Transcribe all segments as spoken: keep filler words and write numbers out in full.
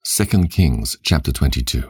Second Kings chapter twenty-two.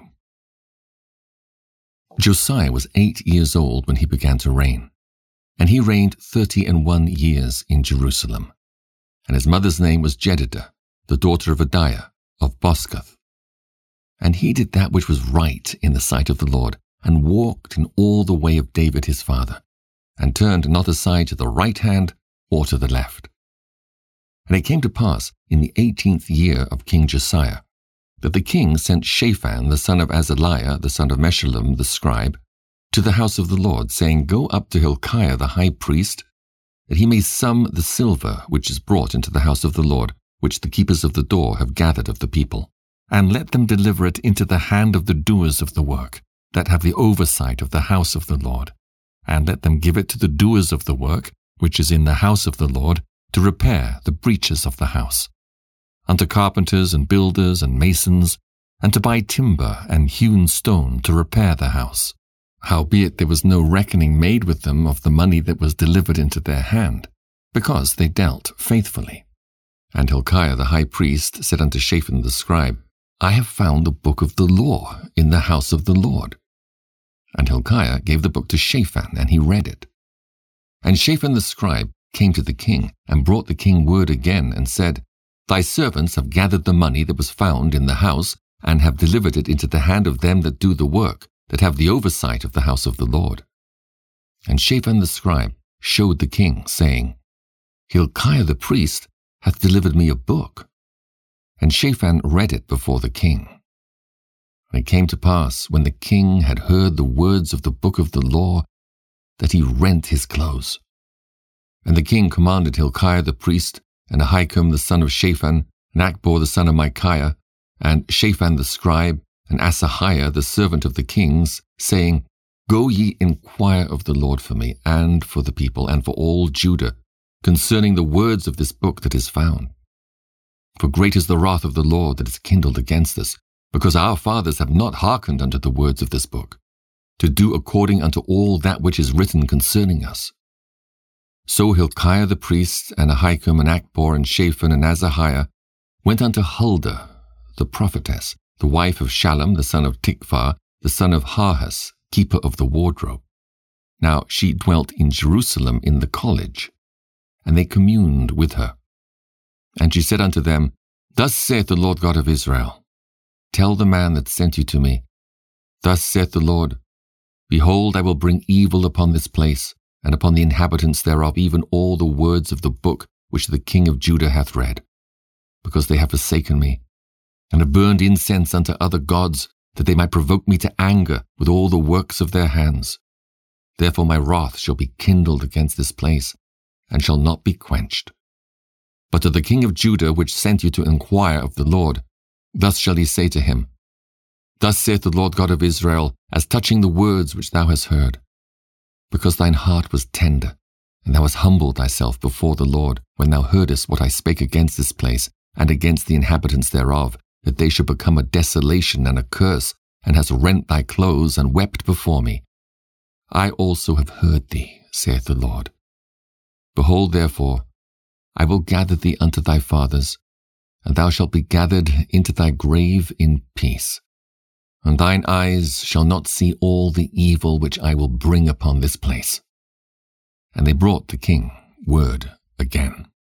Josiah was eight years old when he began to reign, and he reigned thirty and one years in Jerusalem. And his mother's name was Jedidah, the daughter of Adaiah of Boscath. And he did that which was right in the sight of the Lord, and walked in all the way of David his father, and turned not aside to the right hand or to the left. And it came to pass in the eighteenth year of King Josiah, that the king sent Shaphan the son of Azaliah, the son of Meshullam the scribe, to the house of the Lord, saying, Go up to Hilkiah the high priest, that he may sum the silver which is brought into the house of the Lord, which the keepers of the door have gathered of the people, and let them deliver it into the hand of the doers of the work, that have the oversight of the house of the Lord, and let them give it to the doers of the work, which is in the house of the Lord, to repair the breaches of the house, unto carpenters and builders and masons, and to buy timber and hewn stone to repair the house. Howbeit there was no reckoning made with them of the money that was delivered into their hand, because they dealt faithfully. And Hilkiah the high priest said unto Shaphan the scribe, I have found the book of the law in the house of the Lord. And Hilkiah gave the book to Shaphan, and he read it. And Shaphan the scribe came to the king, and brought the king word again, and said, Thy servants have gathered the money that was found in the house, and have delivered it into the hand of them that do the work, that have the oversight of the house of the Lord. And Shaphan the scribe showed the king, saying, Hilkiah the priest hath delivered me a book. And Shaphan read it before the king. And it came to pass, when the king had heard the words of the book of the law, that he rent his clothes. And the king commanded Hilkiah the priest, and Ahikam the son of Shaphan, and Achbor the son of Micaiah, and Shaphan the scribe, and Asahiah the servant of the kings, saying, Go ye inquire of the Lord for me, and for the people, and for all Judah, concerning the words of this book that is found. For great is the wrath of the Lord that is kindled against us, because our fathers have not hearkened unto the words of this book, to do according unto all that which is written concerning us. So Hilkiah the priest, and Ahikam, and Achbor, and Shaphan, and Asahiah went unto Huldah, the prophetess, the wife of Shallum, the son of Tikvah, the son of Harhas, keeper of the wardrobe. Now she dwelt in Jerusalem in the college, and they communed with her. And she said unto them, Thus saith the Lord God of Israel, Tell the man that sent you to me, Thus saith the Lord, Behold, I will bring evil upon this place, and upon the inhabitants thereof, even all the words of the book which the king of Judah hath read, because they have forsaken me, and have burned incense unto other gods, that they might provoke me to anger with all the works of their hands. Therefore my wrath shall be kindled against this place, and shall not be quenched. But to the king of Judah, which sent you to inquire of the Lord, thus shall ye say to him, Thus saith the Lord God of Israel, as touching the words which thou hast heard, because thine heart was tender, and thou hast humbled thyself before the Lord, when thou heardest what I spake against this place, and against the inhabitants thereof, that they should become a desolation and a curse, and hast rent thy clothes, and wept before me. I also have heard thee, saith the Lord. Behold, therefore, I will gather thee unto thy fathers, and thou shalt be gathered into thy grave in peace. And thine eyes shall not see all the evil which I will bring upon this place. And they brought the king word again.